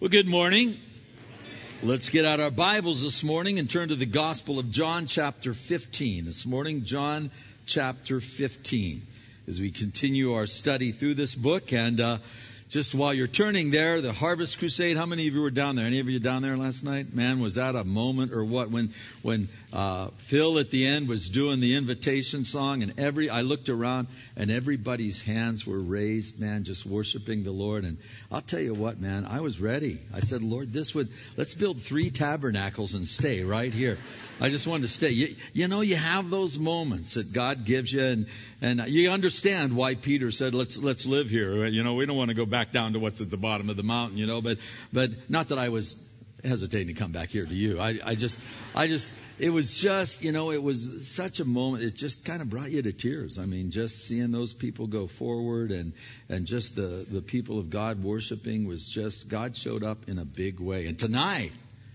Well, good morning. Let's get out our Bibles this morning and turn to the Gospel of John chapter 15. This morning, John chapter 15, as we continue our study through this book. And just while you're turning there, the Harvest Crusade, how many of you were down there? Any of you down there last night? Man, was that a moment or what? When Phil at the end was doing the invitation song, and I looked around and everybody's hands were raised, man, just worshiping the Lord. And I'll tell you what, man, I was ready. I said, Lord, let's build 3 tabernacles and stay right here. I just wanted to stay. You have those moments that God gives you, and you understand why Peter said, let's live here. We don't want to go back down to what's at the bottom of the mountain, but not that I was hesitating to come back here to you. It was just, it was such a moment. It just kind of brought you to tears. I mean, just seeing those people go forward and just the people of God worshiping was just, God showed up in a big way. And tonight,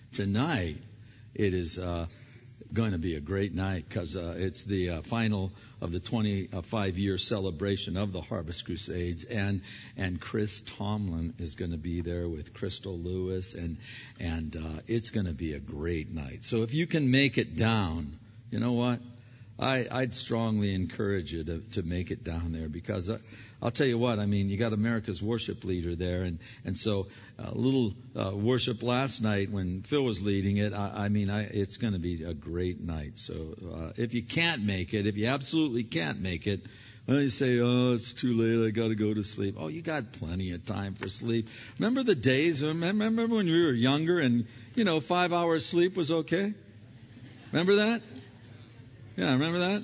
it is going to be a great night because it's the final of the 25-year celebration of the Harvest Crusades, and Chris Tomlin is going to be there with Crystal Lewis, and it's going to be a great night. So if you can make it down, you know what? I'd strongly encourage you to make it down there, because I'll tell you what, I mean, you got America's worship leader there, and so a little worship last night when Phil was leading it. It's going to be a great night. So if you can't make it, if you absolutely can't make it, well, you say, oh, it's too late, I got to go to sleep. Oh, you got plenty of time for sleep. Remember the days? Remember when we were younger and 5 hours sleep was okay? Remember that? Yeah, remember that?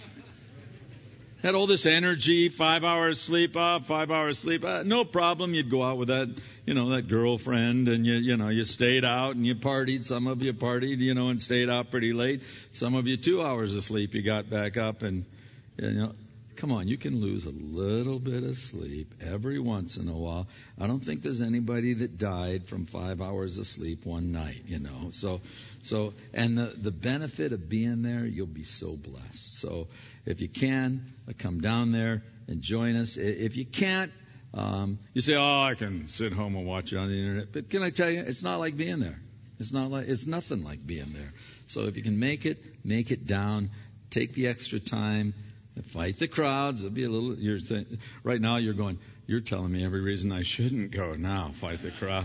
Had all this energy, 5 hours sleep up, 5 hours sleep. No problem. You'd go out with that girlfriend, and you stayed out and you partied. Some of you partied, and stayed out pretty late. Some of you 2 hours of sleep, you got back up, and come on, you can lose a little bit of sleep every once in a while. I don't think there's anybody that died from 5 hours of sleep one night, So, and the benefit of being there, you'll be so blessed. So, if you can, come down there and join us. If you can't, you say, oh, I can sit home and watch it on the internet. But can I tell you, it's not like being there. It's nothing like being there. So if you can make it down, take the extra time, fight the crowds. It'll be a little, right now you're telling me every reason I shouldn't go now, fight the crowd.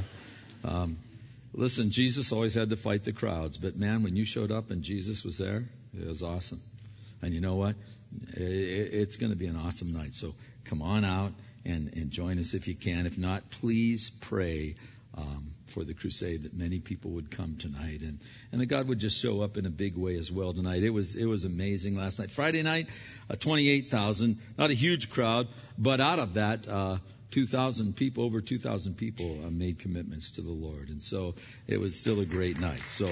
Listen, Jesus always had to fight the crowds, but man, when you showed up and Jesus was there, it was awesome. And you know what? It's going to be an awesome night. So come on out and join us if you can. If not, please pray for the crusade that many people would come tonight, and that God would just show up in a big way as well tonight. It was amazing last night. Friday night, 28,000, not a huge crowd, but out of that, over 2,000 people made commitments to the Lord. And so it was still a great night. So,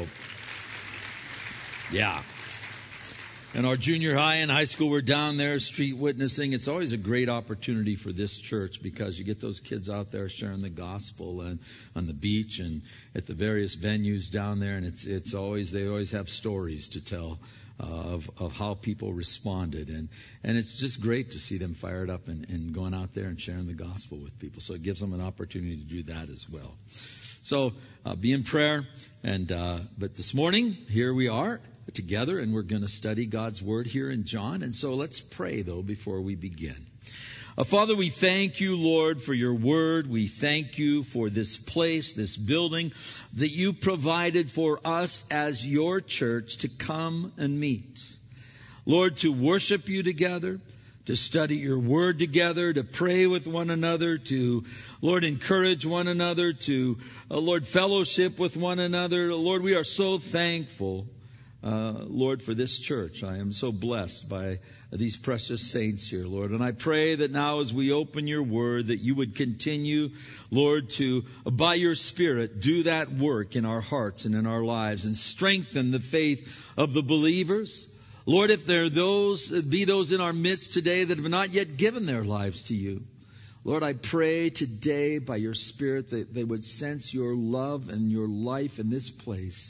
yeah. And our junior high and high school were down there street witnessing. It's always a great opportunity for this church because you get those kids out there sharing the gospel and on the beach and at the various venues down there. And they always have stories to tell of how people responded. And it's just great to see them fired up and going out there and sharing the gospel with people. So it gives them an opportunity to do that as well. So be in prayer. But this morning, here we are together, and we're going to study God's Word here in John. And so let's pray, though, before we begin. Father, we thank you, Lord, for your Word. We thank you for this place, this building that you provided for us as your church to come and meet. Lord, to worship you together, to study your Word together, to pray with one another, to, Lord, encourage one another, to, Lord, fellowship with one another. Lord, we are so thankful, Lord, for this church. I am so blessed by these precious saints here, Lord. And I pray that now as we open your word, that you would continue, Lord, to, by your Spirit, do that work in our hearts and in our lives and strengthen the faith of the believers. Lord, if there are those in our midst today that have not yet given their lives to you, Lord, I pray today by your Spirit that they would sense your love and your life in this place.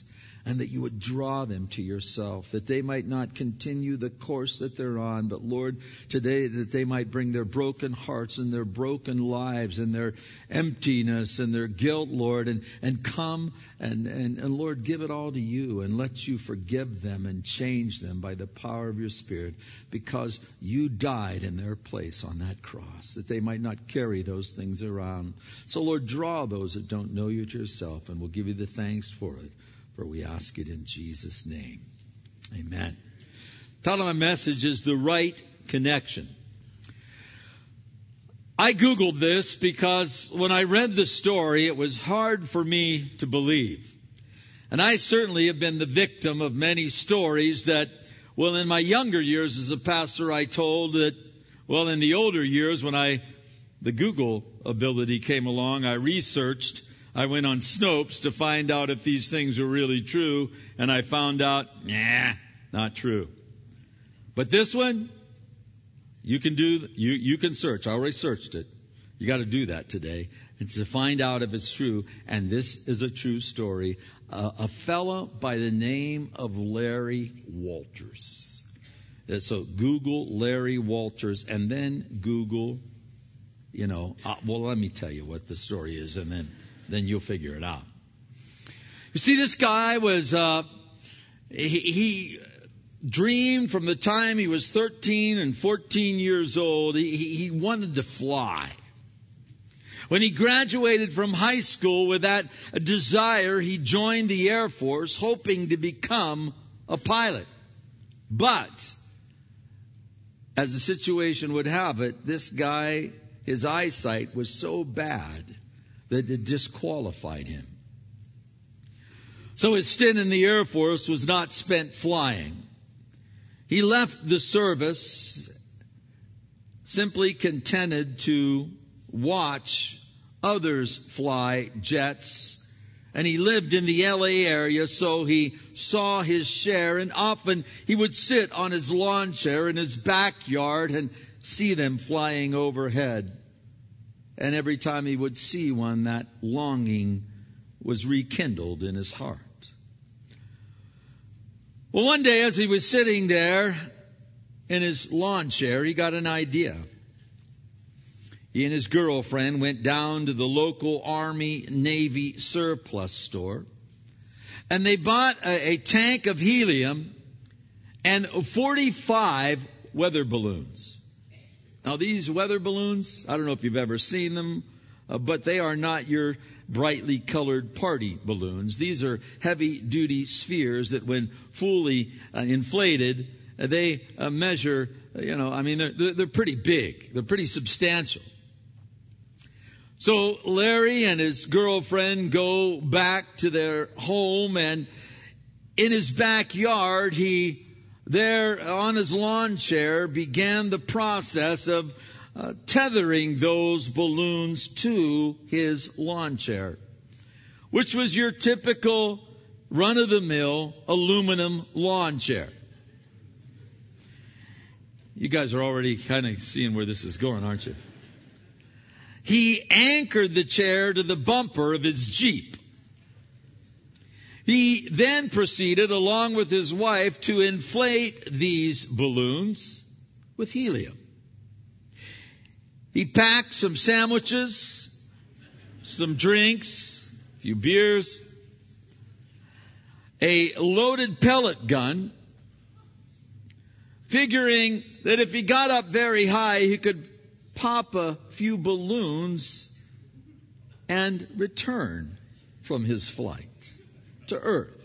and that you would draw them to yourself, that they might not continue the course that they're on, but Lord, today that they might bring their broken hearts and their broken lives and their emptiness and their guilt, Lord, and come and Lord, give it all to you and let you forgive them and change them by the power of your Spirit, because you died in their place on that cross, that they might not carry those things around. So Lord, draw those that don't know you to yourself, and we'll give you the thanks for it. For we ask it in Jesus' name. Amen. The title of my message is The Right Connection. I Googled this because when I read the story, it was hard for me to believe. And I certainly have been the victim of many stories that, well, in my younger years as a pastor, I told that, well, in the older years when the Google ability came along, I researched. I went on Snopes to find out if these things were really true, and I found out, not true. But this one, you can search. I already searched it. You got to do that today, and to find out if it's true. And this is a true story. A fellow by the name of Larry Walters. So Google Larry Walters, and then Google, well, let me tell you what the story is, and then you'll figure it out. You see, this guy was, he dreamed from the time he was 13 and 14 years old. He wanted to fly. When he graduated from high school with that desire, he joined the Air Force, hoping to become a pilot. But, as the situation would have it, this guy, his eyesight was so bad that it disqualified him. So his stint in the Air Force was not spent flying. He left the service simply contented to watch others fly jets. And he lived in the LA area, so he saw his share. And often he would sit on his lawn chair in his backyard and see them flying overhead. And every time he would see one, that longing was rekindled in his heart. Well, one day as he was sitting there in his lawn chair, he got an idea. He and his girlfriend went down to the local Army-Navy surplus store, and they bought a tank of helium and 45 weather balloons. Now, these weather balloons, I don't know if you've ever seen them, but they are not your brightly colored party balloons. These are heavy-duty spheres that, when fully inflated, they measure, they're pretty big. They're pretty substantial. So Larry and his girlfriend go back to their home, and in his backyard, he, there on his lawn chair, began the process of tethering those balloons to his lawn chair, which was your typical run-of-the-mill aluminum lawn chair. You guys are already kind of seeing where this is going, aren't you? He anchored the chair to the bumper of his Jeep. He then proceeded, along with his wife, to inflate these balloons with helium. He packed some sandwiches, some drinks, a few beers, a loaded pellet gun, figuring that if he got up very high, he could pop a few balloons and return from his flight to Earth.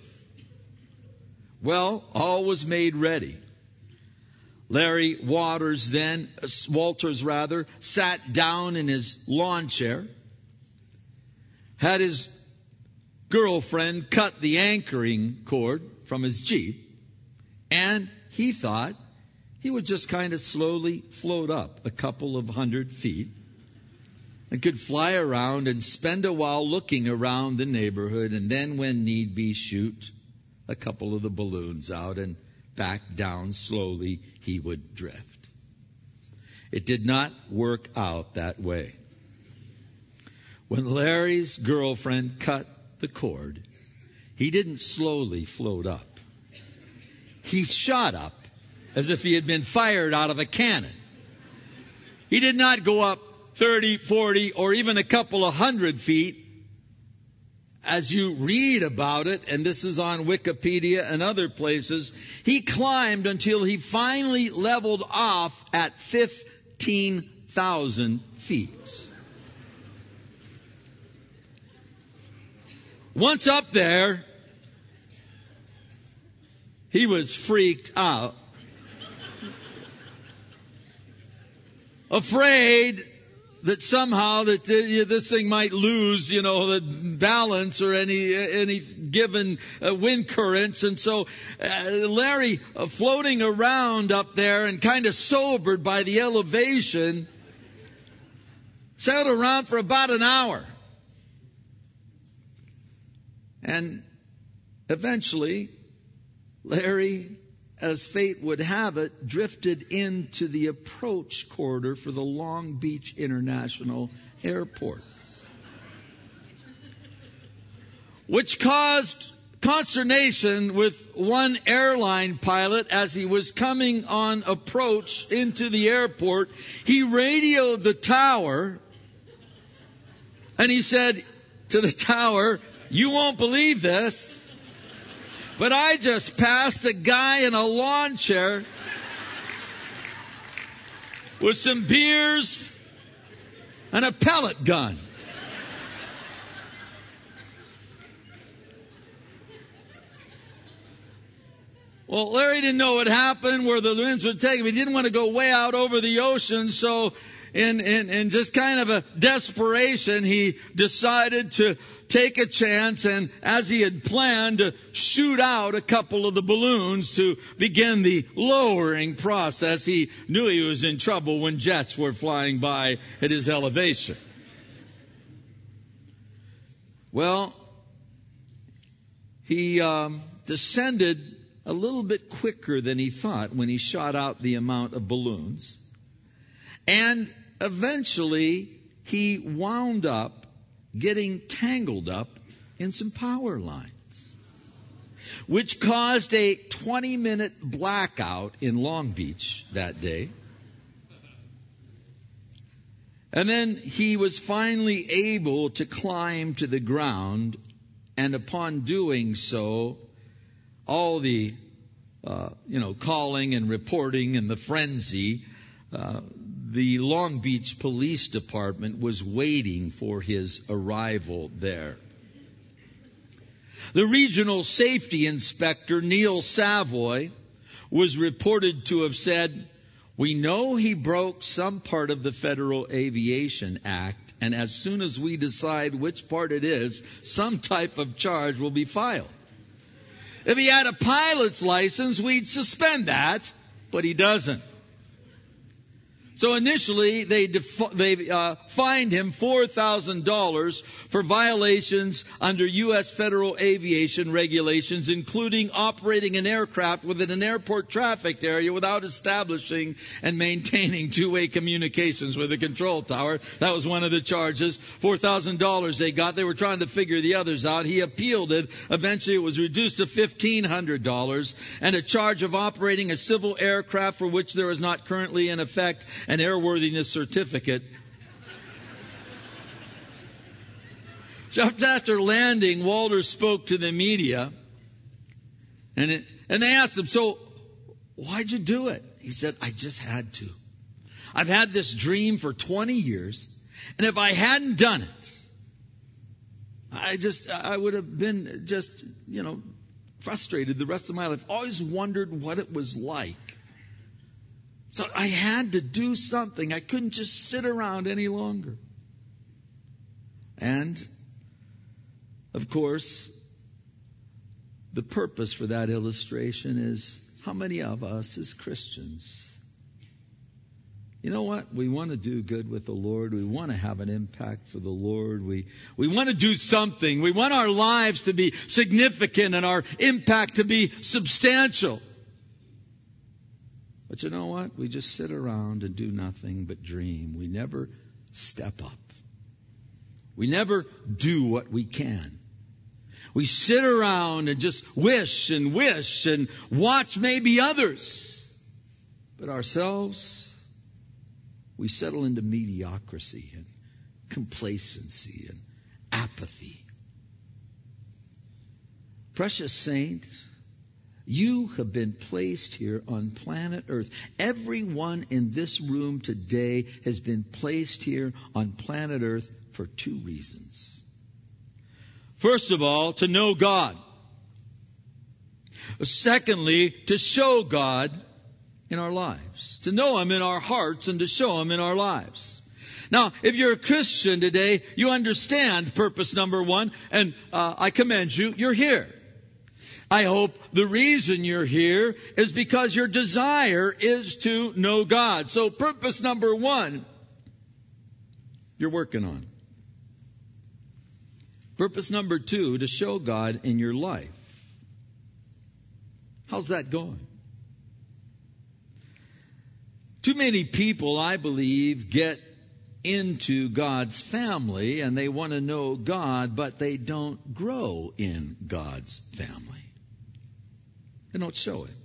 Well, all was made ready. Larry Walters sat down in his lawn chair, had his girlfriend cut the anchoring cord from his Jeep, and he thought he would just kind of slowly float up a couple of 100 feet and could fly around and spend a while looking around the neighborhood, and then, when need be, shoot a couple of the balloons out, and back down slowly he would drift. It did not work out that way. When Larry's girlfriend cut the cord, he didn't slowly float up. He shot up as if he had been fired out of a cannon. He did not go up 30, 40, or even a couple of 100 feet. As you read about it, and this is on Wikipedia and other places, he climbed until he finally leveled off at 15,000 feet. Once up there, he was freaked out, afraid that somehow that this thing might lose, the balance or any given wind currents. And so Larry, floating around up there and kind of sobered by the elevation, sailed around for about an hour. And eventually, Larry, as fate would have it, drifted into the approach corridor for the Long Beach International Airport, which caused consternation with one airline pilot as he was coming on approach into the airport. He radioed the tower, and he said to the tower, "You won't believe this, but I just passed a guy in a lawn chair with some beers and a pellet gun." Well, Larry didn't know what happened, where the winds would take him. He didn't want to go way out over the ocean, so in just kind of a desperation, he decided to take a chance, and as he had planned, to shoot out a couple of the balloons to begin the lowering process. He knew he was in trouble when jets were flying by at his elevation. Well, he descended a little bit quicker than he thought when he shot out the amount of balloons. And eventually, he wound up getting tangled up in some power lines, which caused a 20-minute blackout in Long Beach that day. And then he was finally able to climb to the ground, and upon doing so, all the calling and reporting and the frenzy, the Long Beach Police Department was waiting for his arrival there. The regional safety inspector, Neil Savoy, was reported to have said, "We know he broke some part of the Federal Aviation Act, and as soon as we decide which part it is, some type of charge will be filed. If he had a pilot's license, we'd suspend that, but he doesn't." So initially, they fined him $4,000 for violations under U.S. federal aviation regulations, including operating an aircraft within an airport traffic area without establishing and maintaining two-way communications with the control tower. That was one of the charges. $4,000 they got. They were trying to figure the others out. He appealed it. Eventually, it was reduced to $1,500, and a charge of operating a civil aircraft for which there is not currently in effect an airworthiness certificate. Just after landing, Walter spoke to the media, and they asked him, "So, why'd you do it?" He said, "I just had to. I've had this dream for 20 years, and if I hadn't done it, I would have been just, frustrated the rest of my life. Always wondered what it was like. So I had to do something. I couldn't just sit around any longer." And, of course, the purpose for that illustration is, how many of us as Christians, you know what? We want to do good with the Lord. We want to have an impact for the Lord. We want to do something. We want our lives to be significant and our impact to be substantial. But you know what? We just sit around and do nothing but dream. We never step up. We never do what we can. We sit around and just wish and watch maybe others. But ourselves, we settle into mediocrity and complacency and apathy. Precious saint, you have been placed here on planet Earth. Everyone in this room today has been placed here on planet Earth for two reasons. First of all, to know God. Secondly, to show God in our lives. To know Him in our hearts and to show Him in our lives. Now, if you're a Christian today, you understand purpose number one, and I commend you. You're here. I hope the reason you're here is because your desire is to know God. So purpose number one, you're working on. Purpose number two, to show God in your life. How's that going? Too many people, I believe, get into God's family and they want to know God, but they don't grow in God's family. They don't show it.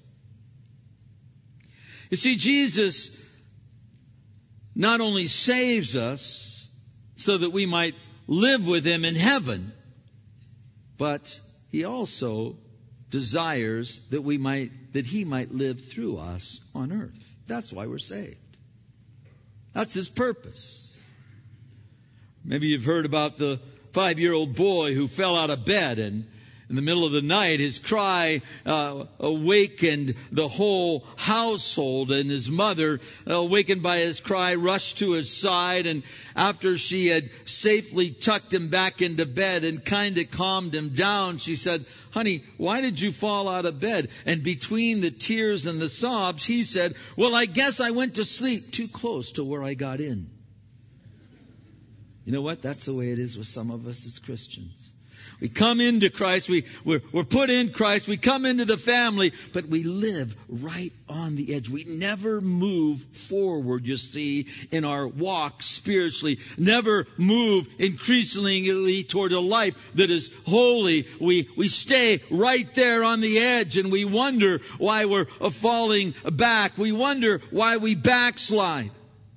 You see, Jesus not only saves us so that we might live with Him in heaven, but He also desires that He might live through us on earth. That's why we're saved. That's His purpose. Maybe you've heard about the 5-year-old boy who fell out of bed, and in the middle of the night, his cry awakened the whole household, and his mother, awakened by his cry, rushed to his side, and after she had safely tucked him back into bed and kind of calmed him down, she said, "Honey, why did you fall out of bed?" And between the tears and the sobs, he said, "Well, I guess I went to sleep too close to where I got in." You know what? That's the way it is with some of us as Christians. We come into Christ, we're put in Christ, we come into the family, but we live right on the edge. We never move forward, you see, in our walk spiritually. Never move increasingly toward a life that is holy. We stay right there on the edge, and we wonder why we're falling back. We wonder why we backslide.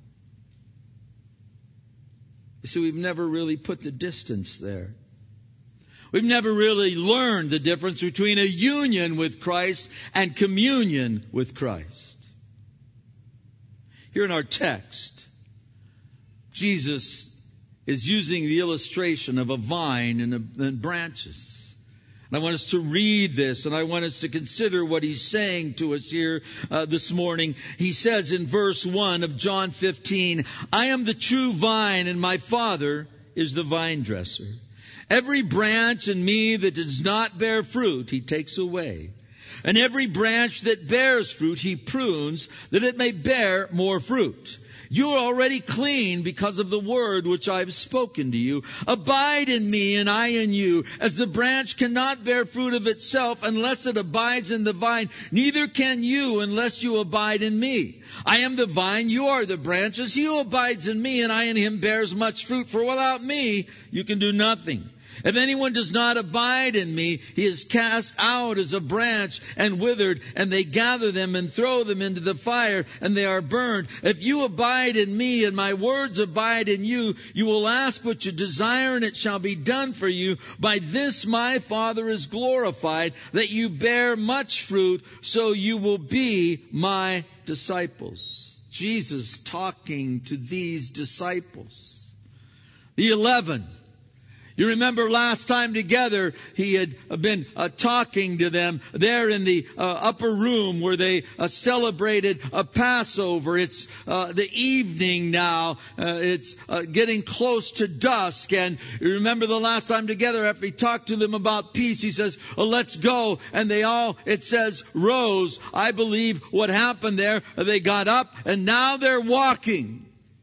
You see, we've never really put the distance there. We've never really learned the difference between a union with Christ and communion with Christ. Here in our text, Jesus is using the illustration of a vine and branches. And I want us to read this, and I want us to consider what He's saying to us here this morning. He says in verse 1 of John 15, "I am the true vine, and my Father is the vine dresser. Every branch in me that does not bear fruit, He takes away. And every branch that bears fruit, He prunes, that it may bear more fruit. You are already clean because of the word which I have spoken to you. Abide in me, and I in you. As the branch cannot bear fruit of itself unless it abides in the vine, neither can you unless you abide in me. I am the vine, you are the branches. He who abides in me, and I in him, bears much fruit. For without me, you can do nothing. If anyone does not abide in me, he is cast out as a branch and withered, and they gather them and throw them into the fire, and they are burned. If you abide in me, and my words abide in you, you will ask what you desire, and it shall be done for you. By this my Father is glorified, that you bear much fruit, so you will be my disciples." Jesus talking to these disciples. The 11. You remember last time together, He had been talking to them there in the upper room where they celebrated a Passover. It's the evening now. It's getting close to dusk. And you remember the last time together, after He talked to them about peace, He says, "Let's go." And they all, it says, rose. I believe what happened there, they got up and now they're walking,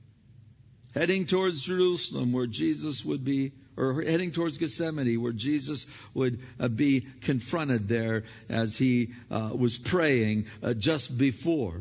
heading towards Jerusalem where Jesus would be, or heading towards Gethsemane, where Jesus would be confronted there as He was praying just before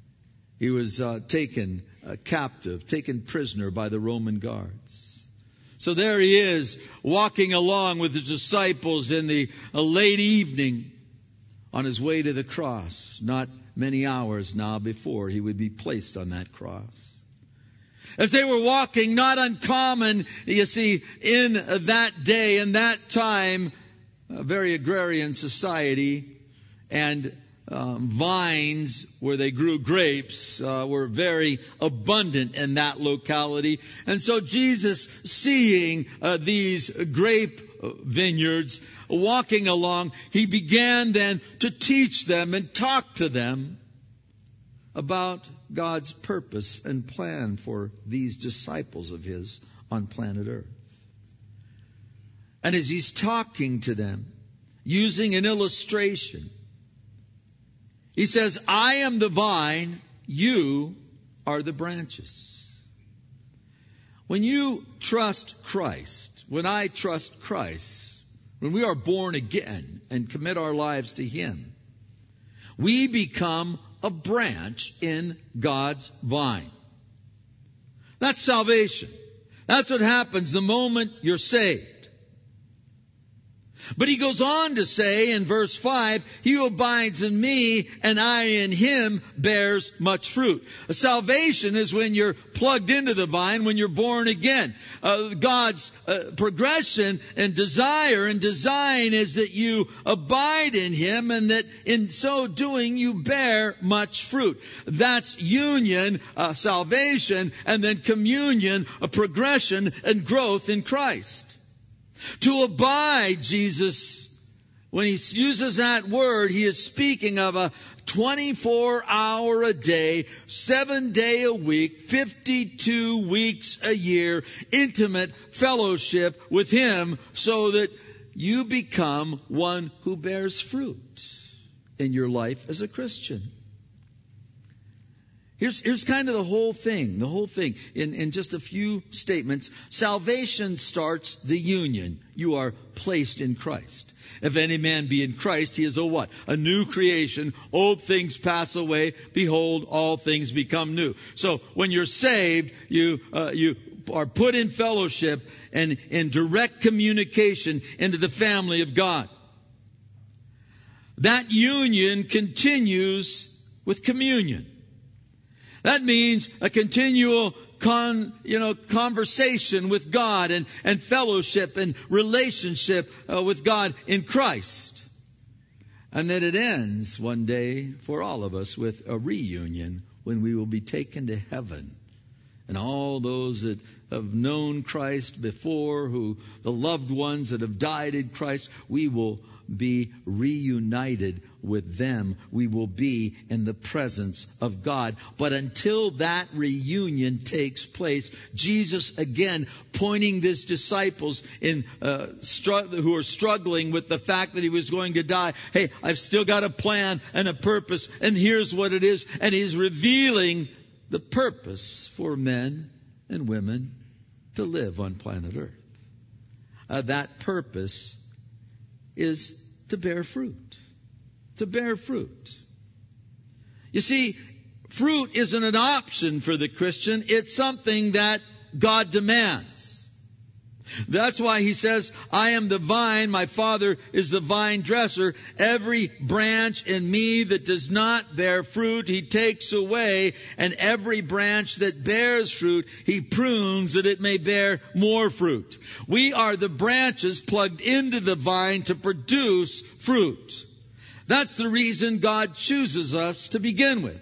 He was taken captive, taken prisoner by the Roman guards. So there he is, walking along with his disciples in the late evening on his way to the cross, not many hours now before he would be placed on that cross. As they were walking, not uncommon, you see, in that day, in that time, a very agrarian society, and vines where they grew grapes were very abundant in that locality. And so Jesus, seeing these grape vineyards, walking along, he began then to teach them and talk to them about God's purpose and plan for these disciples of his on planet Earth. And as he's talking to them, using an illustration, he says, I am the vine, you are the branches. When you trust Christ, when I trust Christ, when we are born again and commit our lives to him, we become a branch in God's vine. That's salvation. That's what happens the moment you're saved. But he goes on to say in verse 5, he who abides in me and I in him bears much fruit. Salvation is when you're plugged into the vine, when you're born again. God's progression and desire and design is that you abide in him and that in so doing you bear much fruit. That's union, salvation, and then communion, a progression and growth in Christ. To abide, Jesus, when he uses that word, he is speaking of a 24-hour a day, 7-day a week, 52 weeks a year, intimate fellowship with him so that you become one who bears fruit in your life as a Christian. Here's kind of the whole thing in just a few statements. Salvation starts the union. You are placed in Christ. If any man be in Christ, he is a what? A new creation. Old things pass away. Behold, all things become new. So when you're saved, you are put in fellowship and in direct communication into the family of God. That union continues with communion. That means a continual conversation with God and fellowship and relationship with God in Christ. And then it ends one day for all of us with a reunion when we will be taken to heaven. And all those that have known Christ before, the loved ones that have died in Christ, we will be reunited with them. We will be in the presence of God. But until that reunion takes place, Jesus again pointing his disciples who are struggling with the fact that he was going to die. Hey, I've still got a plan and a purpose, and here's what it is. And he's revealing the purpose for men and women to live on planet Earth. That purpose is to bear fruit. To bear fruit. You see, fruit isn't an option for the Christian. It's something that God demands. That's why he says, I am the vine, my Father is the vine dresser. Every branch in me that does not bear fruit, he takes away. And every branch that bears fruit, he prunes that it may bear more fruit. We are the branches plugged into the vine to produce fruit. That's the reason God chooses us to begin with.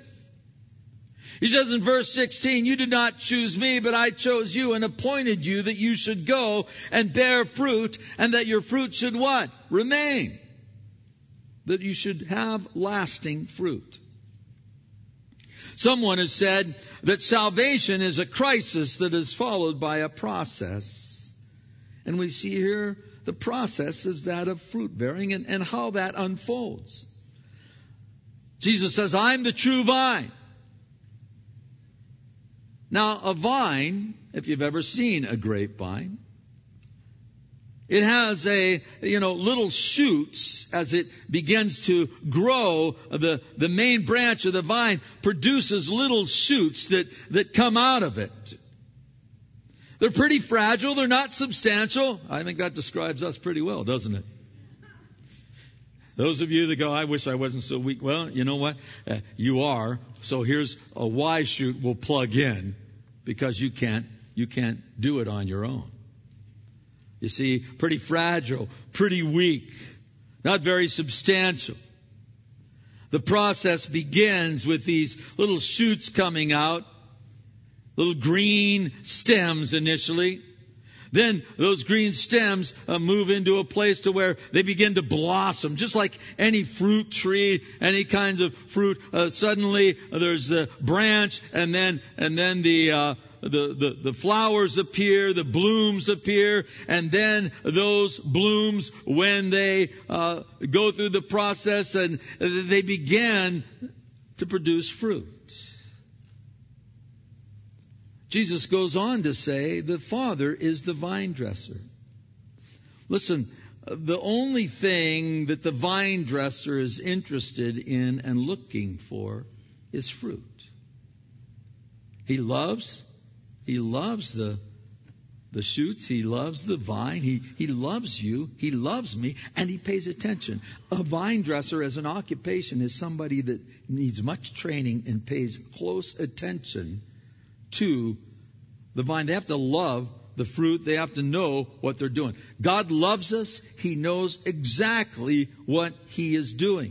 He says in verse 16, you did not choose me, but I chose you and appointed you that you should go and bear fruit, and that your fruit should what? Remain. That you should have lasting fruit. Someone has said that salvation is a crisis that is followed by a process. And we see here the process is that of fruit bearing and how that unfolds. Jesus says, I'm the true vine. Now, a vine, if you've ever seen a grapevine, it has little shoots as it begins to grow. The main branch of the vine produces little shoots that come out of it. They're pretty fragile. They're not substantial. I think that describes us pretty well, doesn't it? Those of you that go, I wish I wasn't so weak. Well, you know what? You are. So here's a Y shoot we'll plug in, because you can't do it on your own. You see, pretty fragile, pretty weak, not very substantial. The process begins with these little shoots coming out, little green stems initially. Then those green stems move into a place to where they begin to blossom, just like any fruit tree, any kinds of fruit. Suddenly there's the branch, and then the flowers appear, the blooms appear, and then those blooms, when they go through the process, and they begin to produce fruit. Jesus goes on to say the Father is the vine dresser. Listen, the only thing that the vine dresser is interested in and looking for is fruit. He loves the shoots. He loves the vine. He loves you. He loves me. And he pays attention. A vine dresser as an occupation is somebody that needs much training and pays close attention to the vine. They have to love the fruit. They have to know what they're doing. God loves us. He knows exactly what He is doing.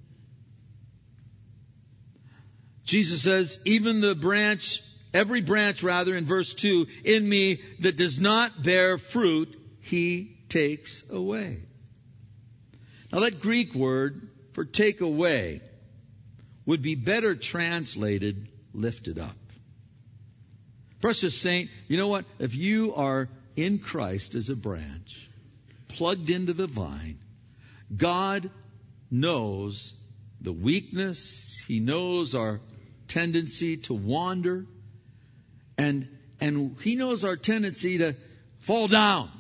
Jesus says, even every branch in verse 2, in me that does not bear fruit, He takes away. Now that Greek word for take away would be better translated lifted up. Precious saint, you know what? If you are in Christ as a branch, plugged into the vine, God knows the weakness. He knows our tendency to wander. And He knows our tendency to fall down.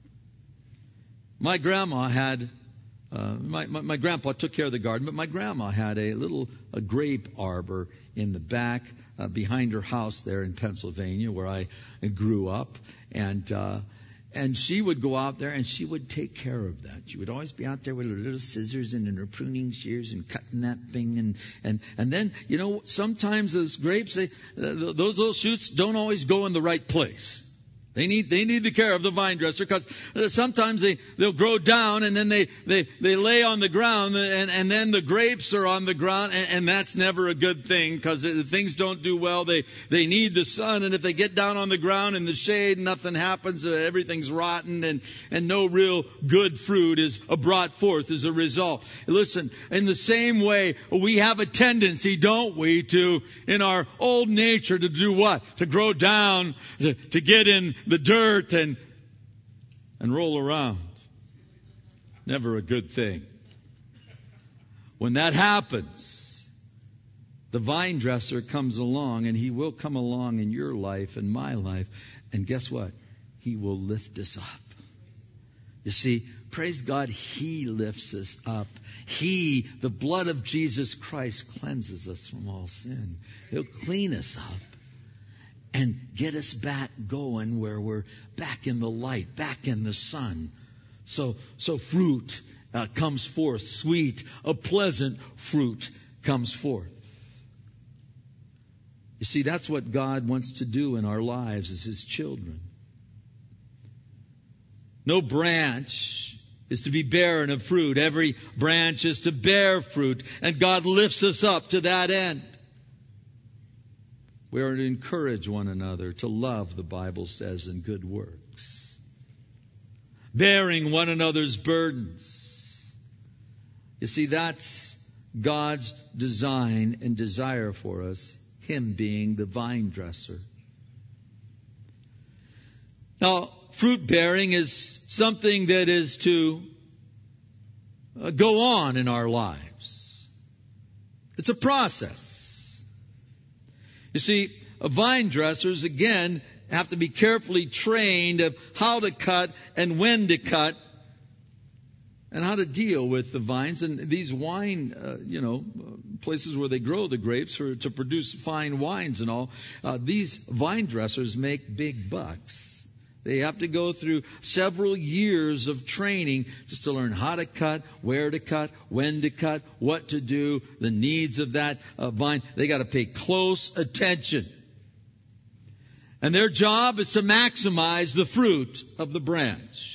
My grandma had, my grandpa took care of the garden, but my grandma had a grape arbor in the back behind her house there in Pennsylvania, where I grew up. And she would go out there and she would take care of that. She would always be out there with her little scissors and her pruning shears and cutting that thing. And then, you know, sometimes those grapes, those little shoots don't always go in the right place. They need the care of the vine dresser, because sometimes they'll grow down and then they lay on the ground, and then the grapes are on the ground, and that's never a good thing, because things don't do well. They need the sun, and if they get down on the ground in the shade, nothing happens. Everything's rotten, and no real good fruit is brought forth as a result. Listen, in the same way, we have a tendency, don't we, to, in our old nature, to do what? To grow down, to get in the dirt and roll around. Never a good thing. When that happens, the vine dresser comes along, and He will come along in your life and my life. And guess what? He will lift us up. You see, praise God, He lifts us up. The blood of Jesus Christ, cleanses us from all sin. He'll clean us up and get us back going where we're back in the light, back in the sun. So fruit comes forth. Sweet, a pleasant fruit comes forth. You see, that's what God wants to do in our lives as His children. No branch is to be barren of fruit. Every branch is to bear fruit, and God lifts us up to that end. We are to encourage one another to love, the Bible says, in good works. Bearing one another's burdens. You see, that's God's design and desire for us, Him being the vine dresser. Now, fruit bearing is something that is to go on in our lives. It's a process. You see, vine dressers, again, have to be carefully trained of how to cut and when to cut and how to deal with the vines. And these wine, places where they grow the grapes to produce fine wines and all, these vine dressers make big bucks. They have to go through several years of training just to learn how to cut, where to cut, when to cut, what to do, the needs of that vine. They got to pay close attention. And their job is to maximize the fruit of the branch.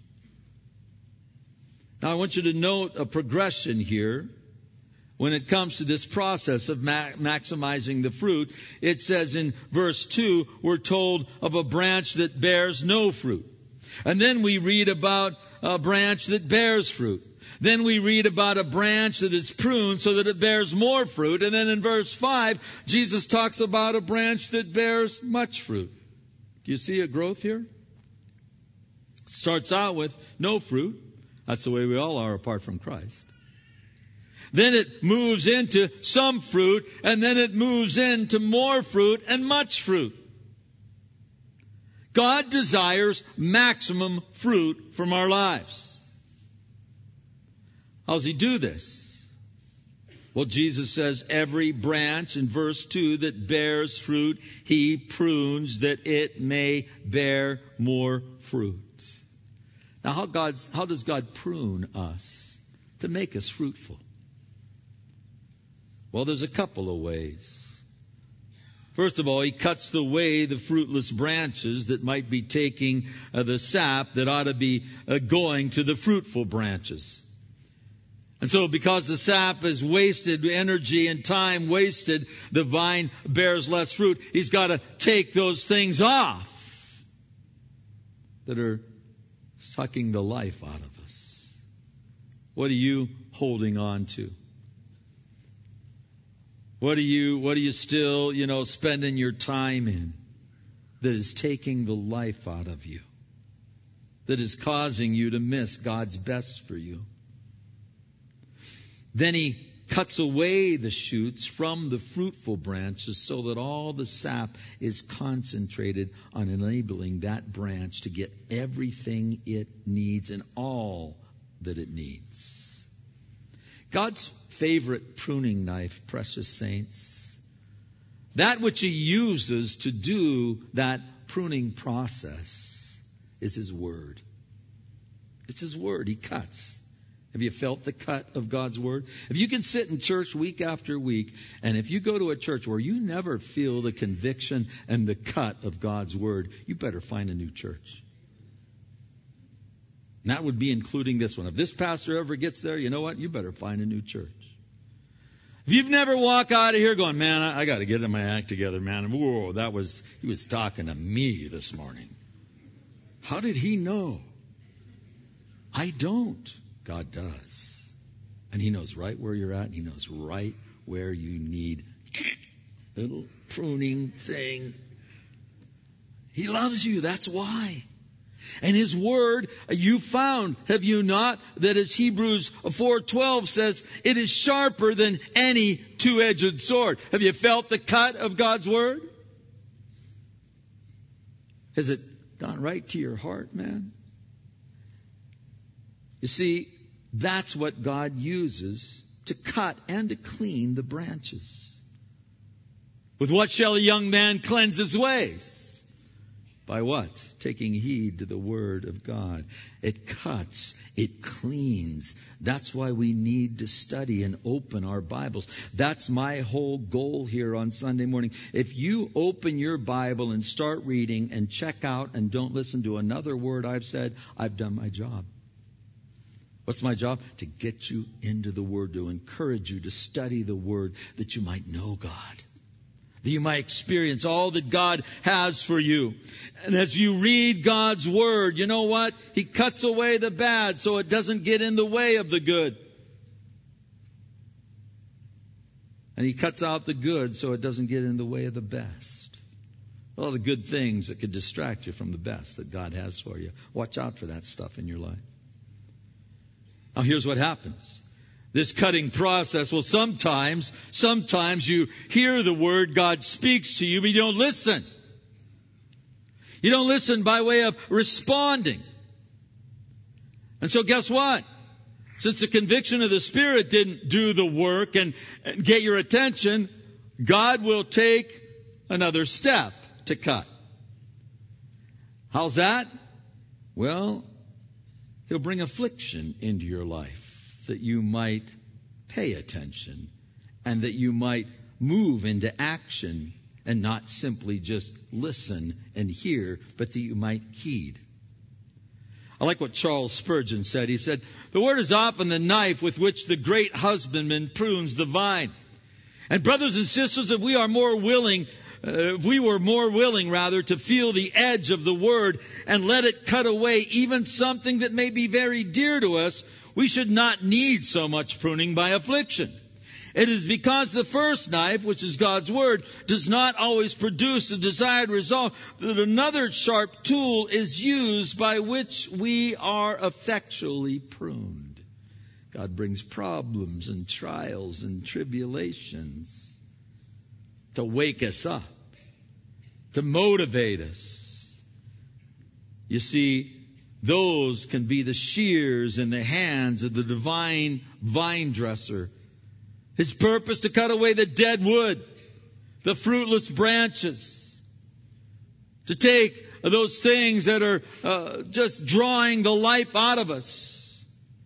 Now, I want you to note a progression here when it comes to this process of maximizing the fruit. It says in verse 2, we're told of a branch that bears no fruit. And then we read about a branch that bears fruit. Then we read about a branch that is pruned so that it bears more fruit. And then in verse 5, Jesus talks about a branch that bears much fruit. Do you see a growth here? It starts out with no fruit. That's the way we all are apart from Christ. Then it moves into some fruit, and then it moves into more fruit and much fruit. God desires maximum fruit from our lives. How does He do this? Well, Jesus says every branch in verse 2 that bears fruit, He prunes that it may bear more fruit. Now, how does God prune us to make us fruitful? Well, there's a couple of ways. First of all, He cuts away the fruitless branches that might be taking the sap that ought to be going to the fruitful branches. And so because the sap is wasted, energy and time wasted, the vine bears less fruit. He's got to take those things off that are sucking the life out of us. What are you holding on to? What are you still, spending your time in that is taking the life out of you? That is causing you to miss God's best for you? Then He cuts away the shoots from the fruitful branches so that all the sap is concentrated on enabling that branch to get everything it needs and all that it needs. God's favorite pruning knife, precious saints, that which He uses to do that pruning process is His Word. It's His Word. He cuts. Have you felt the cut of God's Word? If you can sit in church week after week, and if you go to a church where you never feel the conviction and the cut of God's Word, you better find a new church. And that would be including this one. If this pastor ever gets there, you know what? You better find a new church. If you've never walked out of here going, man, I got to get my act together, man. Whoa, he was talking to me this morning. How did he know? I don't. God does. And He knows right where you're at. And He knows right where you need little pruning thing. He loves you. That's why. And His Word you found, have you not, that as Hebrews 4:12 says, it is sharper than any two-edged sword. Have you felt the cut of God's Word? Has it gone right to your heart, man? You see, that's what God uses to cut and to clean the branches. With what shall a young man cleanse his ways? By what? Taking heed to the Word of God. It cuts. It cleans. That's why we need to study and open our Bibles. That's my whole goal here on Sunday morning. If you open your Bible and start reading and check out and don't listen to another word I've said, I've done my job. What's my job? To get you into the Word, to encourage you to study the Word, that you might know God, that you might experience all that God has for you. And as you read God's Word, you know what? He cuts away the bad so it doesn't get in the way of the good. And He cuts out the good so it doesn't get in the way of the best. A lot of good things that could distract you from the best that God has for you. Watch out for that stuff in your life. Now here's what happens. This cutting process, well, sometimes you hear the Word, God speaks to you, but you don't listen. You don't listen by way of responding. And so guess what? Since the conviction of the Spirit didn't do the work and get your attention, God will take another step to cut. How's that? Well, He'll bring affliction into your life that you might pay attention and that you might move into action and not simply just listen and hear, but that you might heed. I like what Charles Spurgeon said. He said, "The word is often the knife with which the great husbandman prunes the vine." And brothers and sisters, if we were more willing to feel the edge of the word and let it cut away even something that may be very dear to us, we should not need so much pruning by affliction. It is because the first knife, which is God's word, does not always produce the desired result that another sharp tool is used by which we are effectually pruned. God brings problems and trials and tribulations to wake us up, to motivate us. You see, those can be the shears in the hands of the divine vine dresser. His purpose to cut away the dead wood, the fruitless branches, to take those things that are just drawing the life out of us.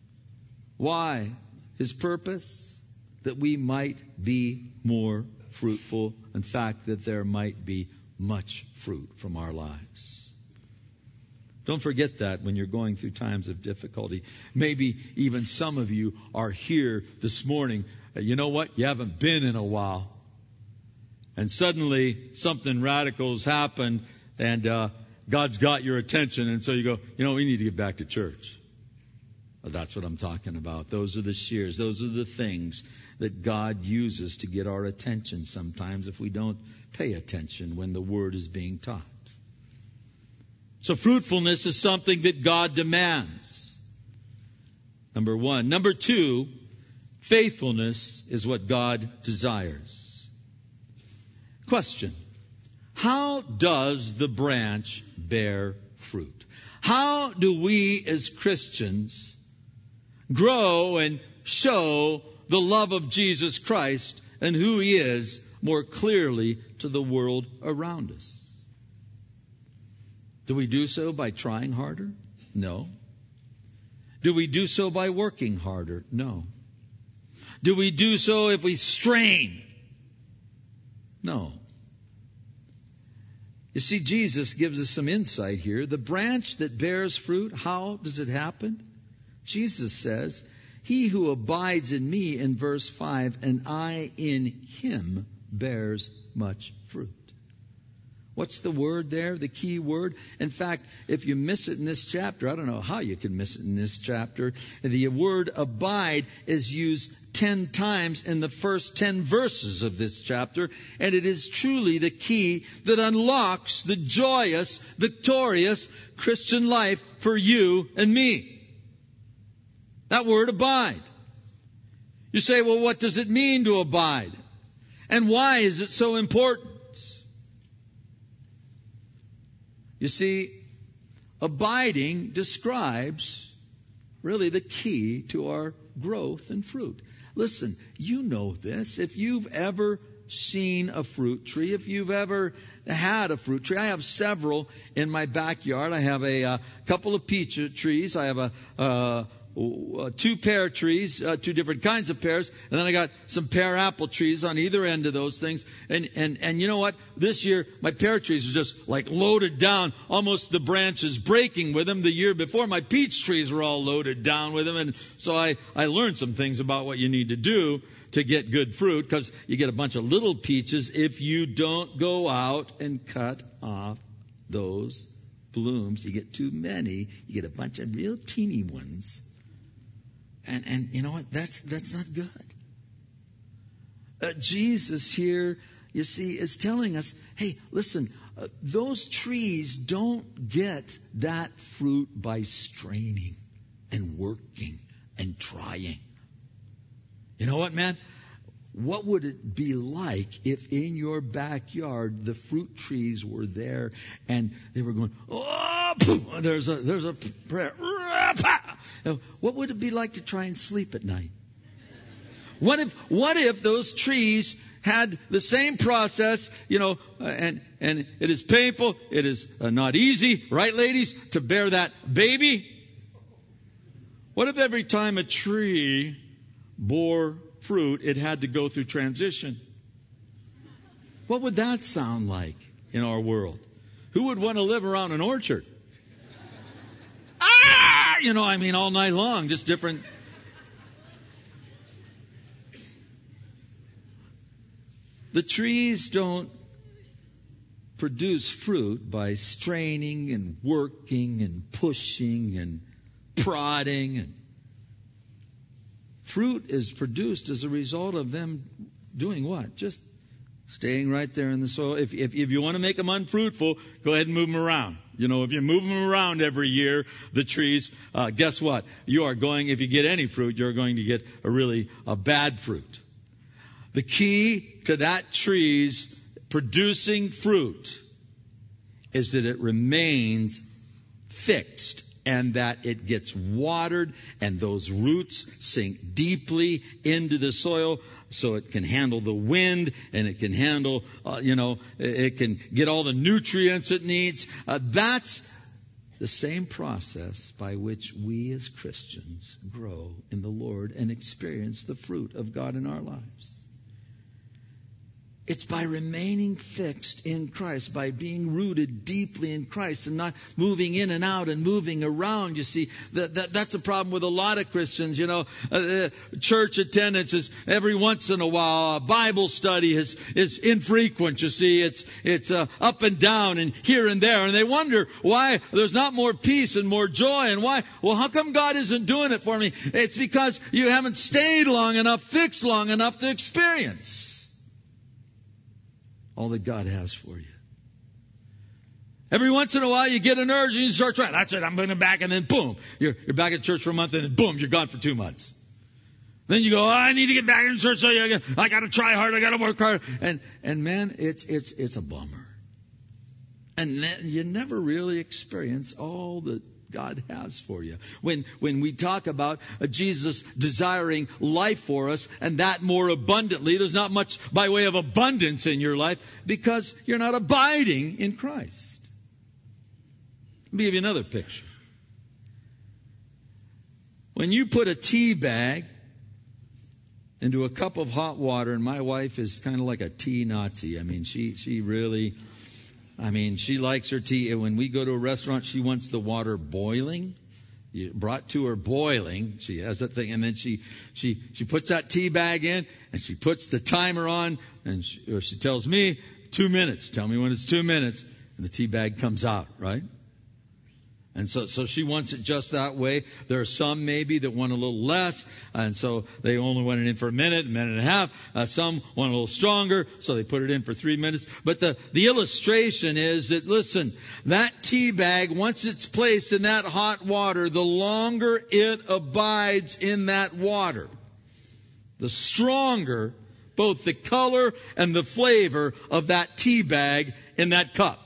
Why? His purpose? That we might be more fruitful. In fact, that there might be much fruit from our lives. Don't forget that when you're going through times of difficulty. Maybe even some of you are here this morning. You know what? You haven't been in a while. And suddenly something radical has happened and God's got your attention. And so you go, we need to get back to church. Well, that's what I'm talking about. Those are the shears. Those are the things that God uses to get our attention sometimes if we don't pay attention when the word is being taught. So fruitfulness is something that God demands. Number one. Number two, faithfulness is what God desires. Question. How does the branch bear fruit? How do we as Christians grow and show the love of Jesus Christ and who He is more clearly to the world around us? Do we do so by trying harder? No. Do we do so by working harder? No. Do we do so if we strain? No. You see, Jesus gives us some insight here. The branch that bears fruit, how does it happen? Jesus says, "He who abides in me," in verse 5, "and I in him, bears much fruit." What's the word there? The key word? In fact, if you miss it in this chapter, I don't know how you can miss it in this chapter. The word abide is used 10 times in the first 10 verses of this chapter. And it is truly the key that unlocks the joyous, victorious Christian life for you and me. That word abide. You say, well, what does it mean to abide? And why is it so important? You see, abiding describes really the key to our growth and fruit. Listen, you know this. If you've ever seen a fruit tree, if you've ever had a fruit tree, I have several in my backyard. I have a couple of peach trees. I have two pear trees, two different kinds of pears, and then I got some pear apple trees on either end of those things. And you know what? This year, my pear trees are just like loaded down, almost the branches breaking with them. The year before, my peach trees were all loaded down with them. And so I learned some things about what you need to do to get good fruit, because you get a bunch of little peaches if you don't go out and cut off those blooms. You get too many, you get a bunch of real teeny ones. And you know what? That's not good. Jesus here, you see, is telling us, hey, listen, those trees don't get that fruit by straining and working and trying. You know what, man? What would it be like if in your backyard the fruit trees were there and they were going, oh, there's a prayer, What would it be like to try and sleep at night? What if those trees had the same process, and it is painful, it is not easy, right, ladies, to bear that baby? What if every time a tree bore fruit, it had to go through transition? What would that sound like in our world? Who would want to live around an orchard? All night long, just different. The trees don't produce fruit by straining and working and pushing and prodding. And fruit is produced as a result of them doing what? Just staying right there in the soil. If you want to make them unfruitful, go ahead and move them around. If you move them around every year, the trees, guess what? If you get any fruit, you're going to get a bad fruit. The key to that tree's producing fruit is that it remains fixed and that it gets watered and those roots sink deeply into the soil so it can handle the wind and it can handle, it can get all the nutrients it needs. That's the same process by which we as Christians grow in the Lord and experience the fruit of God in our lives. It's by remaining fixed in Christ, by being rooted deeply in Christ and not moving in and out and moving around. You see, that's a problem with a lot of Christians. Church attendance is every once in a while. Bible study is infrequent. You see, it's up and down and here and there. And they wonder why there's not more peace and more joy and why. Well, how come God isn't doing it for me? It's because you haven't stayed long enough, fixed long enough to experience all that God has for you. Every once in a while you get an urge and you start trying. That's it, I'm going back, and then boom, you're back at church for a month, and then boom, you're gone for 2 months. Then you go, I need to get back in church, so I got to try hard, I got to work hard. And man, it's a bummer. And you never really experience all that God has for you. When we talk about Jesus desiring life for us and that more abundantly, there's not much by way of abundance in your life because you're not abiding in Christ. Let me give you another picture. When you put a tea bag into a cup of hot water, and my wife is kind of like a tea Nazi. She really... she likes her tea. And when we go to a restaurant, she wants the water boiling. You brought to her boiling. She has that thing. And then she puts that tea bag in and she puts the timer on and she tells me 2 minutes. Tell me when it's 2 minutes. And the tea bag comes out, right? And so she wants it just that way. There are some maybe that want a little less, and so they only want it in for a minute and a half. Some want a little stronger, so they put it in for 3 minutes. But the illustration is that, listen, that tea bag, once it's placed in that hot water, the longer it abides in that water, the stronger both the color and the flavor of that tea bag in that cup.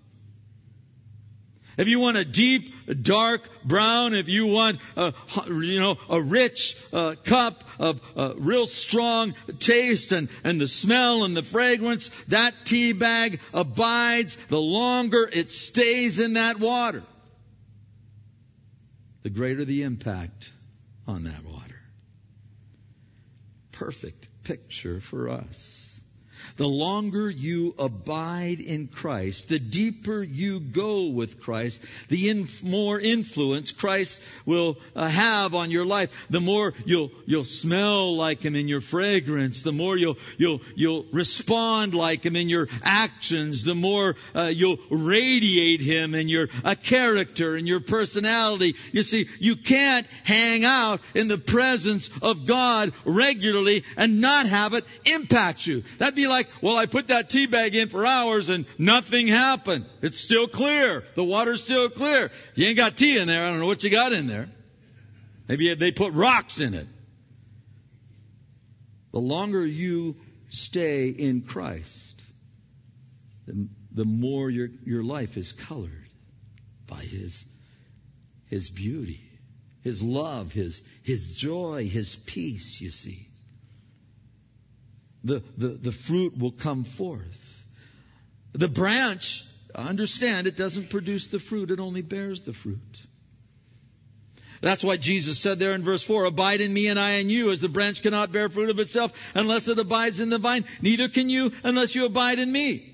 If you want a deep, dark brown, if you want a rich cup of real strong taste and the smell and the fragrance, that tea bag abides the longer it stays in that water, the greater the impact on that water. Perfect picture for us. The longer you abide in Christ, the deeper you go with Christ, the more influence Christ will have on your life. The more you'll smell like Him in your fragrance, the more you'll respond like Him in your actions, the more you'll radiate Him in your character and your personality. You see, you can't hang out in the presence of God regularly and not have it impact you. That'd be like, well, I put that tea bag in for hours and nothing happened. It's still clear. The water's still clear. You ain't got tea in there. I don't know what you got in there. Maybe they put rocks in it. The longer you stay in Christ, the more your life is colored by His beauty His love, His joy, His peace, you see. The fruit will come forth. The branch, understand, it doesn't produce the fruit. It only bears the fruit. That's why Jesus said there in verse 4, abide in me and I in you, as the branch cannot bear fruit of itself unless it abides in the vine. Neither can you unless you abide in me.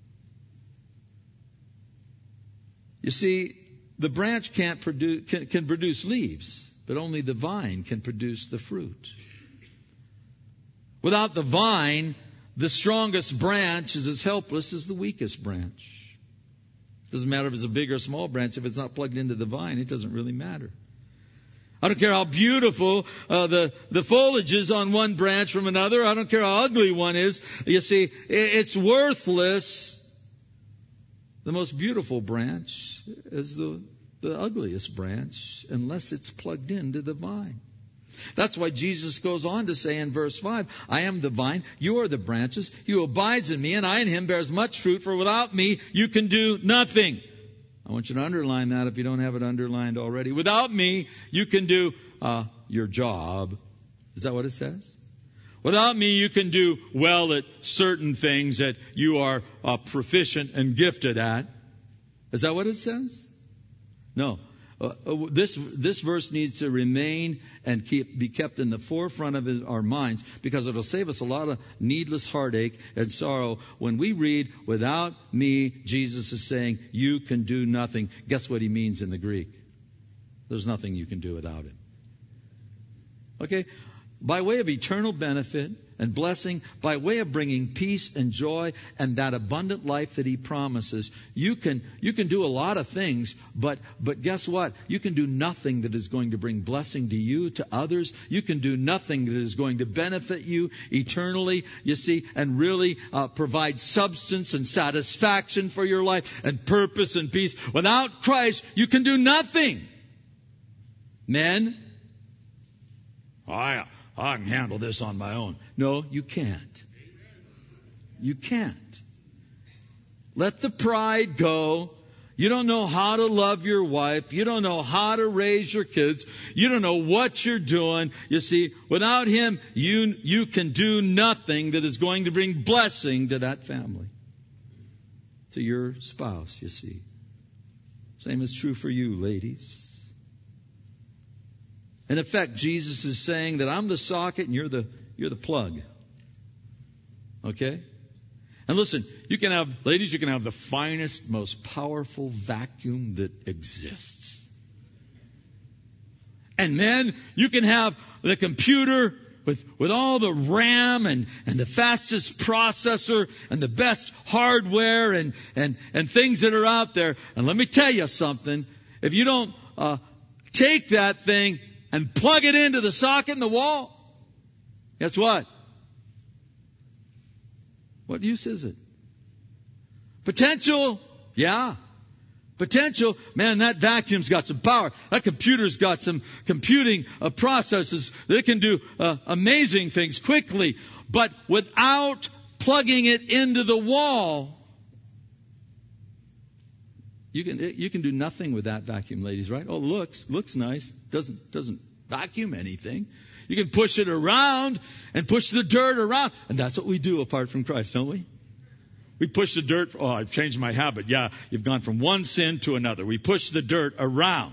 You see, the branch can produce leaves, but only the vine can produce the fruit. Without the vine, the strongest branch is as helpless as the weakest branch. It doesn't matter if it's a big or small branch. If it's not plugged into the vine, it doesn't really matter. I don't care how beautiful the foliage is on one branch from another. I don't care how ugly one is. You see, it's worthless. The most beautiful branch is the ugliest branch unless it's plugged into the vine. That's why Jesus goes on to say in verse 5, I am the vine, you are the branches. He who abides in me and I in him bears much fruit, for without me you can do nothing. I want you to underline that if you don't have it underlined already. Without me, you can do your job. Is that what it says? Without me, you can do well at certain things that you are proficient and gifted at. Is that what it says? No. This verse needs to remain and be kept in the forefront of our minds, because it'll save us a lot of needless heartache and sorrow. When we read, without me, Jesus is saying, you can do nothing. Guess what he means in the Greek? There's nothing you can do without him. Okay? By way of eternal benefit and blessing, by way of bringing peace and joy and that abundant life that he promises, you can do a lot of things, but guess what? You can do nothing that is going to bring blessing to you, to others. You can do nothing that is going to benefit you eternally, you see, and really provide substance and satisfaction for your life and purpose and peace. Without Christ, you can do nothing. Men, I can handle this on my own. No, you can't. You can't. Let the pride go. You don't know how to love your wife. You don't know how to raise your kids. You don't know what you're doing. You see, without him, you can do nothing that is going to bring blessing to that family, to your spouse, you see. Same is true for you, ladies. In effect, Jesus is saying that I'm the socket and you're the plug. Okay? And listen, ladies, you can have the finest, most powerful vacuum that exists. And men, you can have the computer with all the RAM and the fastest processor and the best hardware and things that are out there. And let me tell you something. If you don't take that thing and plug it into the socket in the wall, guess what? What use is it? Potential, yeah. Potential, man, that vacuum's got some power. That computer's got some computing processes that can do amazing things quickly. But without plugging it into the wall, you can do nothing with that vacuum, ladies, right? Oh, looks nice. Doesn't vacuum anything. You can push it around and push the dirt around. And that's what we do apart from Christ, don't we? We push the dirt. Oh, I've changed my habit. Yeah, you've gone from one sin to another. We push the dirt around.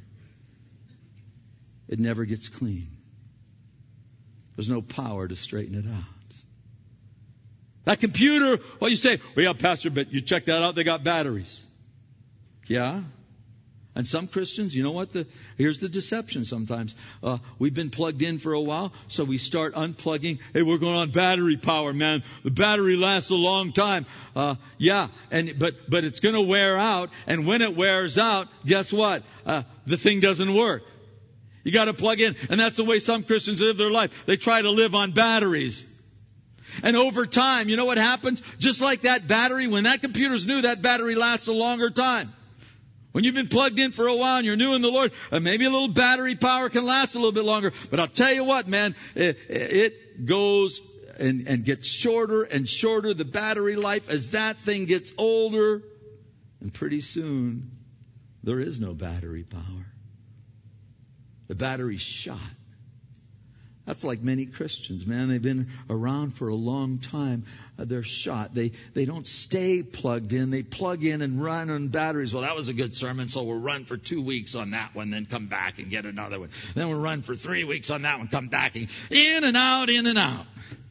It never gets clean. There's no power to straighten it out. That computer, well, you say, well, yeah, Pastor, but you check that out, they got batteries. Yeah. And some Christians, you know what? Here's the deception sometimes. We've been plugged in for a while, so we start unplugging. Hey, we're going on battery power, man. The battery lasts a long time. Yeah, but it's going to wear out. And when it wears out, guess what? The thing doesn't work. You got to plug in. And that's the way some Christians live their life. They try to live on batteries. And over time, you know what happens? Just like that battery, when that computer's new, that battery lasts a longer time. When you've been plugged in for a while and you're new in the Lord, maybe a little battery power can last a little bit longer. But I'll tell you what, man, it goes and gets shorter and shorter, the battery life, as that thing gets older. And pretty soon, there is no battery power. The battery's shot. That's like many Christians, man. They've been around for a long time. They're shot. They don't stay plugged in. They plug in and run on batteries. Well, that was a good sermon, so we'll run for 2 weeks on that one, then come back and get another one. Then we'll run for 3 weeks on that one, come back, and in and out, in and out.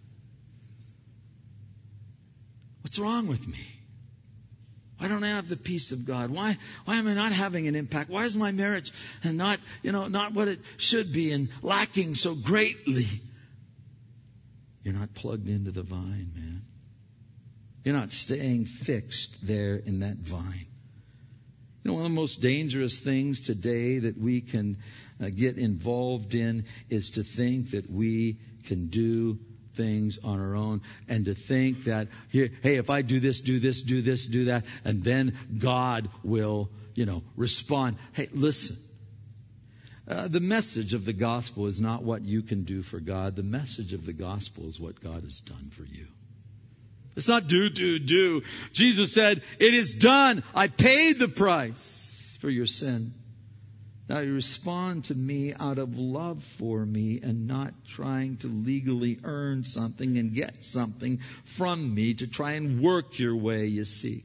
What's wrong with me? Why don't I have the peace of God? Why am I not having an impact? Why is my marriage and not what it should be and lacking so greatly? You're not plugged into the vine, man. You're not staying fixed there in that vine. You know, one of the most dangerous things today that we can get involved in is to think that we can do things on our own, and to think that, hey, if I do this, do that, and then God will, respond. Hey, listen. The message of the gospel is not what you can do for God. The message of the gospel is what God has done for you. It's not do. Jesus said, it is done. I paid the price for your sin. Now you respond to me out of love for me and not trying to legally earn something and get something from me to try and work your way, you see.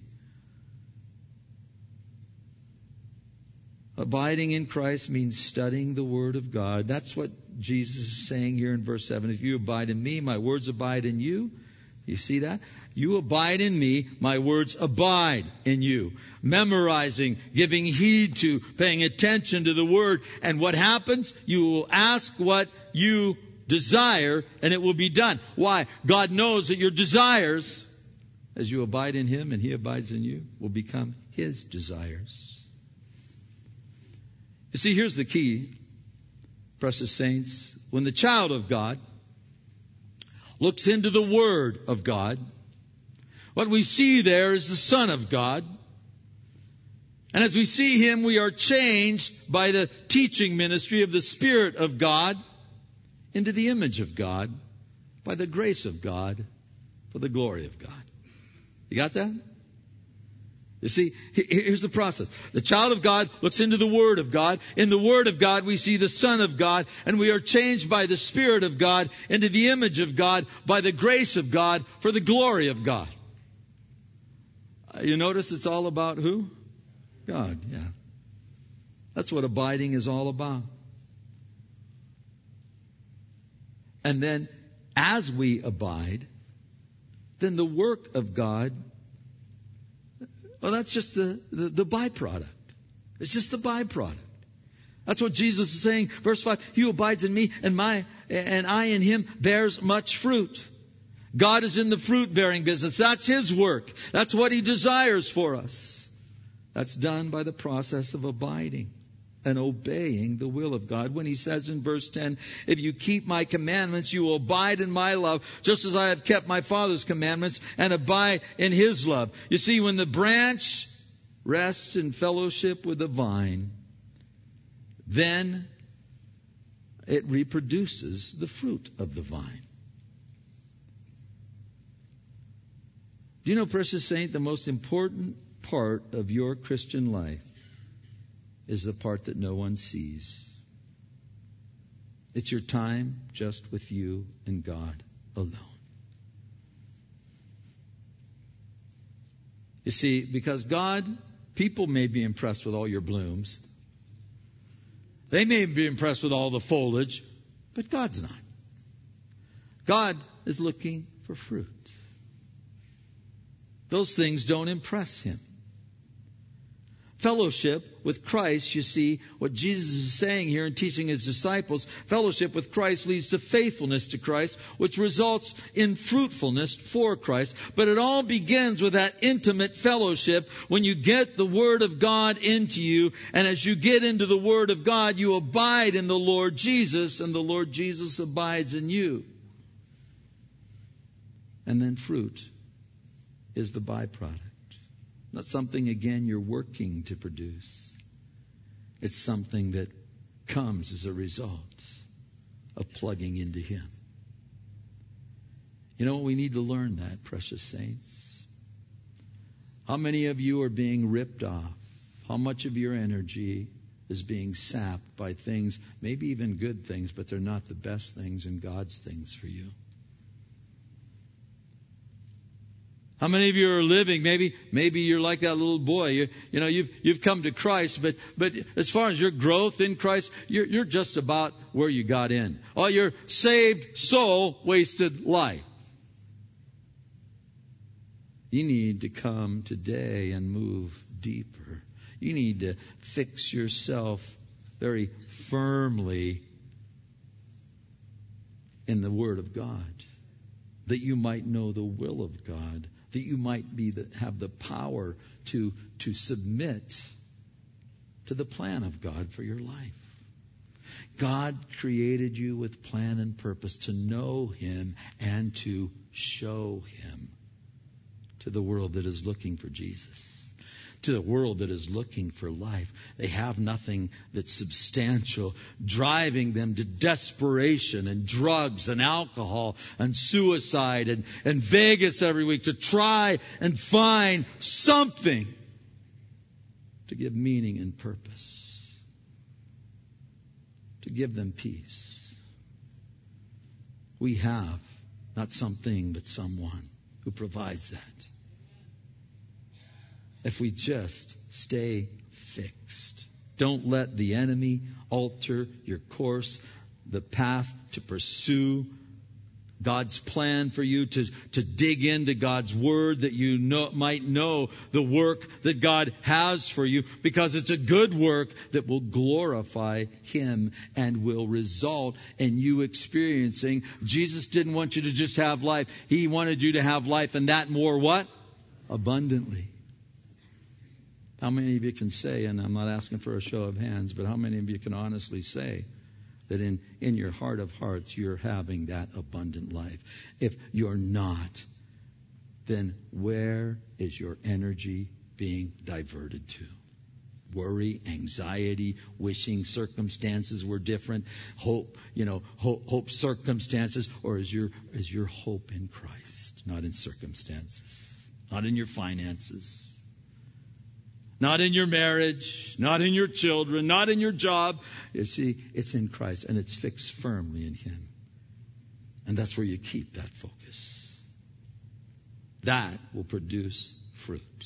Abiding in Christ means studying the Word of God. That's what Jesus is saying here in verse 7. If you abide in me, my words abide in you. You see that? You abide in me, my words abide in you. Memorizing, giving heed to, paying attention to the Word. And what happens? You will ask what you desire, and it will be done. Why? God knows that your desires, as you abide in Him and He abides in you, will become His desires. You see, here's the key, precious saints. When the child of God looks into the Word of God, what we see there is the Son of God. And as we see Him, we are changed by the teaching ministry of the Spirit of God into the image of God, by the grace of God, for the glory of God. You got that? You see, here's the process. The child of God looks into the Word of God. In the Word of God, we see the Son of God, and we are changed by the Spirit of God into the image of God, by the grace of God, for the glory of God. You notice it's all about who? God, yeah. That's what abiding is all about. And then, as we abide, then the work of God, well, that's just the byproduct. It's just the byproduct. That's what Jesus is saying. Verse 5, He who abides in me and I in Him bears much fruit. God is in the fruit-bearing business. That's His work. That's what He desires for us. That's done by the process of abiding and obeying the will of God. When He says in verse 10, if you keep my commandments, you will abide in my love, just as I have kept my Father's commandments and abide in His love. You see, when the branch rests in fellowship with the vine, then it reproduces the fruit of the vine. Do you know, precious saint, the most important part of your Christian life is the part that no one sees. It's your time just with you and God alone. You see, because people may be impressed with all your blooms. They may be impressed with all the foliage, but God's not. God is looking for fruit. Those things don't impress Him. Fellowship with Christ, you see, what Jesus is saying here and teaching His disciples, fellowship with Christ leads to faithfulness to Christ, which results in fruitfulness for Christ. But it all begins with that intimate fellowship when you get the Word of God into you. And as you get into the Word of God, you abide in the Lord Jesus, and the Lord Jesus abides in you. And then fruit is the byproduct. Not something, again, you're working to produce. It's something that comes as a result of plugging into Him. You know, we need to learn that, precious saints. How many of you are being ripped off? How much of your energy is being sapped by things, maybe even good things, but they're not the best things and God's things for you. How many of you are living? Maybe you're like that little boy. You've come to Christ, but as far as your growth in Christ, you're just about where you got in. Oh, you're saved soul, wasted life. You need to come today and move deeper. You need to fix yourself very firmly in the Word of God, that you might know the will of God, that you might have the power to submit to the plan of God for your life. God created you with plan and purpose to know Him and to show Him to the world that is looking for Jesus. To the world that is looking for life. They have nothing that's substantial, driving them to desperation and drugs and alcohol and suicide and Vegas every week to try and find something to give meaning and purpose, to give them peace. We have not something, but someone who provides that. If we just stay fixed. Don't let the enemy alter your course, the path to pursue God's plan for you, to dig into God's Word, that you might know the work that God has for you, because it's a good work that will glorify Him and will result in you experiencing. Jesus didn't want you to just have life. He wanted you to have life, and that more what? Abundantly. How many of you can say, and I'm not asking for a show of hands, but how many of you can honestly say that in your heart of hearts you're having that abundant life? If you're not, then where is your energy being diverted to? Worry, anxiety, wishing circumstances were different, hope circumstances, or is your hope in Christ, not in circumstances, not in your finances? Not in your marriage, not in your children, not in your job. You see, it's in Christ, and it's fixed firmly in Him. And that's where you keep that focus. That will produce fruit.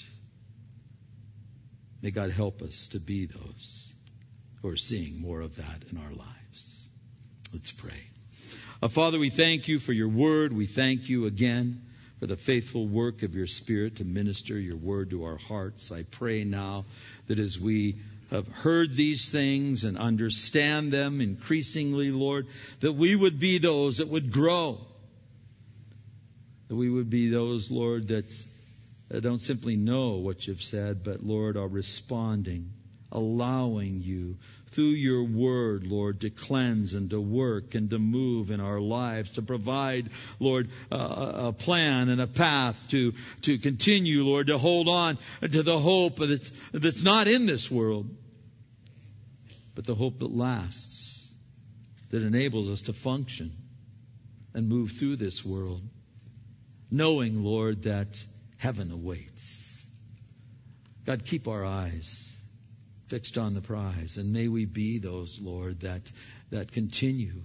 May God help us to be those who are seeing more of that in our lives. Let's pray. Father, we thank You for Your Word. We thank You again for the faithful work of Your Spirit to minister Your Word to our hearts. I pray now that as we have heard these things and understand them increasingly, Lord, that we would be those that would grow. That we would be those, Lord, that don't simply know what You've said, but, Lord, are responding, allowing You through Your Word, Lord, to cleanse and to work and to move in our lives, to provide, Lord, a plan and a path to continue, Lord, to hold on to the hope that's not in this world, but the hope that lasts, that enables us to function and move through this world, knowing, Lord, that heaven awaits. God, keep our eyes fixed on the prize, and may we be those, Lord, that continue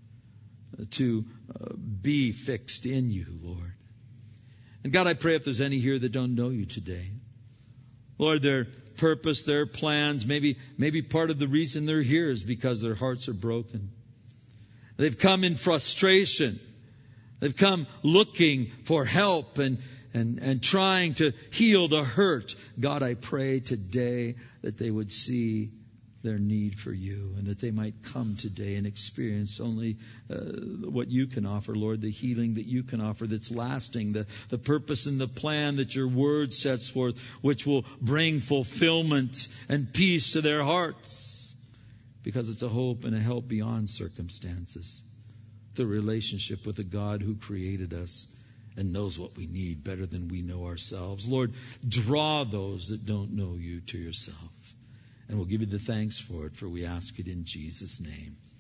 to be fixed in You, Lord. And God, I pray if there's any here that don't know You today, Lord, their purpose, their plans, maybe part of the reason they're here is because their hearts are broken. They've come in frustration. They've come looking for help and trying to heal the hurt. God, I pray today that they would see their need for You, and that they might come today and experience only what You can offer, Lord, the healing that You can offer that's lasting, the purpose and the plan that Your Word sets forth, which will bring fulfillment and peace to their hearts, because it's a hope and a help beyond circumstances, the relationship with the God who created us and knows what we need better than we know ourselves. Lord, draw those that don't know You to Yourself. And we'll give You the thanks for it, for we ask it in Jesus' name.